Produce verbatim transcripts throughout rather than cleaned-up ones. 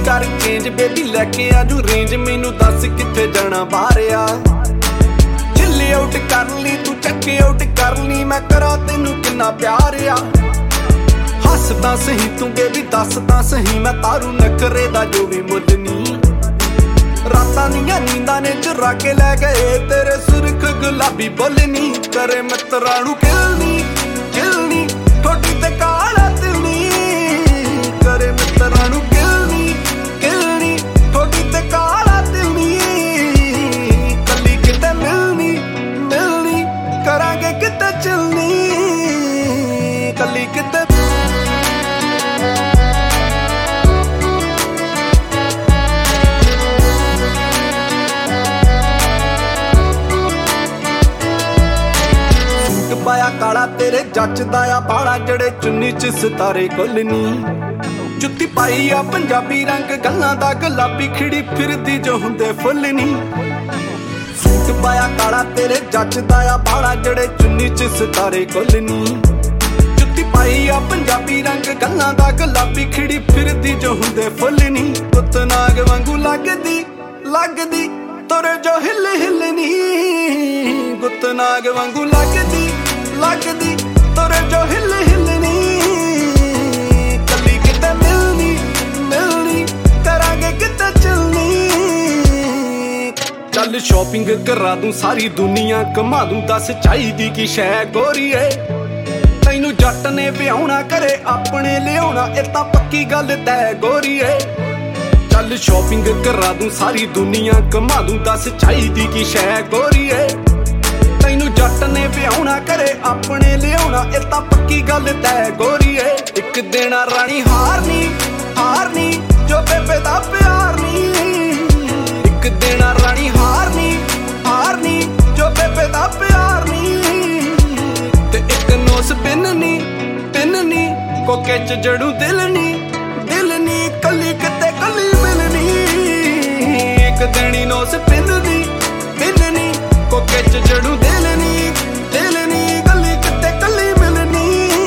कर change baby लैके आजू रेंज मैनू दस कित्थे जाना बाहरिया चिल आउट कर ली तू चक्के आउट कर ली मैं करा तेनू किन्ना प्यार आ हसदा सही तू बेबी दसदा सही मैं तारू नखरे दा जो भी मुल नी रातां दियां नींदां ने चुरा के लै गए तेरे सुरख गुलाबी बोलनी करे मित्तरां नू किलनी किलनी ठोडी ते काला तिलनी करे मित्तरां नू किलनी किलनी ठोडी ते काला तिलनी कली किते मिलनी मिलनी करांगे किते चलनी कली किते पाया काला तेरे जचदा आ बाला जड़े चुन्नी च सितारे कोलनी जुत्ती पाई आ पंजाबी रंग गल्लां दा गुलाबी खिड़ी फिरदी जो हुंदे फुल्लनी सूट पाया काला तेरे जचदा आ बाला जड़े चुन्नी च सितारे कोलनी जुत्ती पाई आ पंजाबी रंग गल्लां दा गुलाबी खिड़ी फिरदी जो हुंदे फुल्लनी पुत नाग वांगू लगदी लगदी तुरे जो हिल हिलनी गुत नाग वांगू लगदी लगदी तुरे जो हिल हिलनी कली किते मिलनी मिलनी करांगे किते चलनी चल शॉपिंग करा दूं सारी दुनिया घुमा दूं दस चाहीदी की शै गोरीए तैनू जट ने ब्याहुणा करे अपने लियाउणा इह तां पक्की गल तै गोरीए चल शॉपिंग करा दूं सारी दुनिया घुमा दूं दस चाहीदी की शै गोरीए तैनू जट ने ब्याहुणा करे अपने लियाउणा इह तां पक्की गल तै गोरीए इक देना रानी हारनी हारनी जो बेबे दा प्यार नी इक देना रानी हारनी हारनी जो बेबे दा प्यार नी ते इक नोस पिननी पिननी कोके च जड़ू दिल नी दिल नी कली किते कली मिलनी इक देनी नोस पिननी पिननी कोके च जड़ू दिल नी दिल नी कली किते कली मिलनी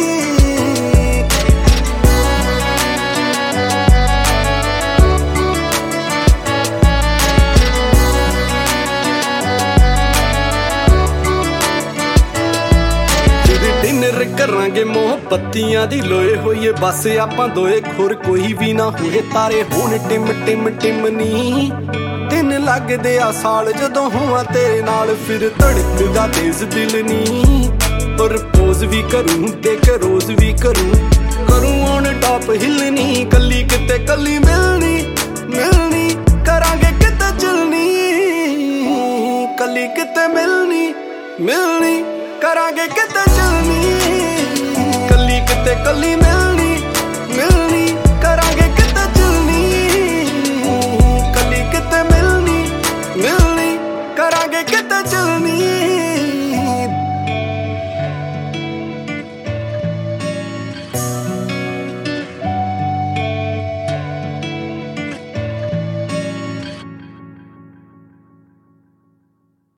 डिनर करांगे मोहब्बतियां दी लोए होइए बस आपां दोए खुर कोई भी ना होए तारे हुण टिम टिम टिमनी दिन लगदे आ साल जदों होवां तेरे नाल फिर धड़कदा तेज दिल नी प्रपोज भी करूं देख रोज भी करूं करूं ऑन टॉप हिलनी कली किते कली मिलनी मिलनी करांगे किते चलनी कली किते मिलनी मिलनी करांगे किते चलनी कली किते कली मिलनी